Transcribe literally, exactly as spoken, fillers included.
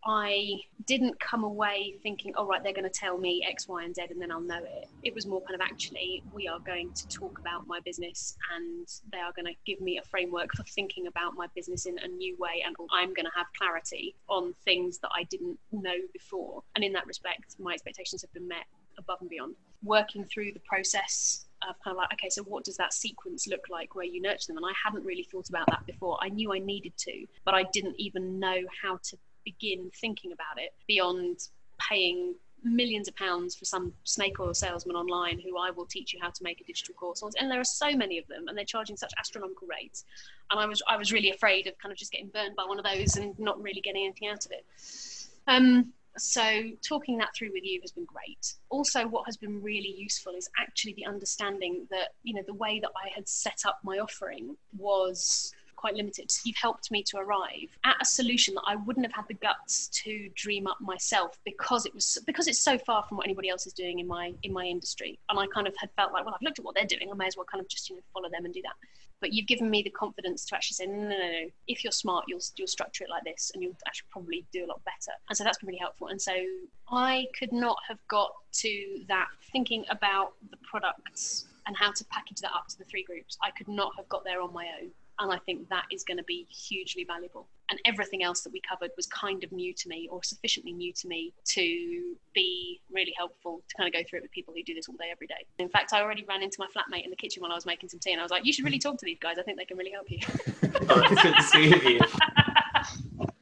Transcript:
I didn't come away thinking, oh, right, they're going to tell me X, Y, and Z, and then I'll know it. It was more kind of actually, we are going to talk about my business, and they are going to give me a framework for thinking about my business in a new way, and I'm going to have clarity on things that I didn't know before. And in that respect, my expectations have been met above and beyond. Working through the process of kind of like, okay, so what does that sequence look like where you nurture them? And I hadn't really thought about that before. I knew I needed to, but I didn't even know how to begin thinking about it beyond paying millions of pounds for some snake oil salesman online who I will teach you how to make a digital course. And there are so many of them, and they're charging such astronomical rates. And I was I was really afraid of kind of just getting burned by one of those and not really getting anything out of it. Um, so talking that through with you has been great. Also, what has been really useful is actually the understanding that, you know, the way that I had set up my offering was quite limited. You've helped me to arrive at a solution that I wouldn't have had the guts to dream up myself because it was because it's so far from what anybody else is doing in my in my industry. And I kind of had felt like, well, I've looked at what they're doing, I may as well kind of just, you know, follow them and do that. But you've given me the confidence to actually say, no, no, no, no. If you're smart, you'll you'll structure it like this, and you'll actually probably do a lot better. And so that's been really helpful. And so I could not have got to that thinking about the products and how to package that up to the three groups. I could not have got there on my own. And I think that is going to be hugely valuable. And everything else that we covered was kind of new to me, or sufficiently new to me to be really helpful to kind of go through it with people who do this all day, every day. In fact, I already ran into my flatmate in the kitchen while I was making some tea, and I was like, you should really talk to these guys. I think they can really help you. Oh, that's good to see you.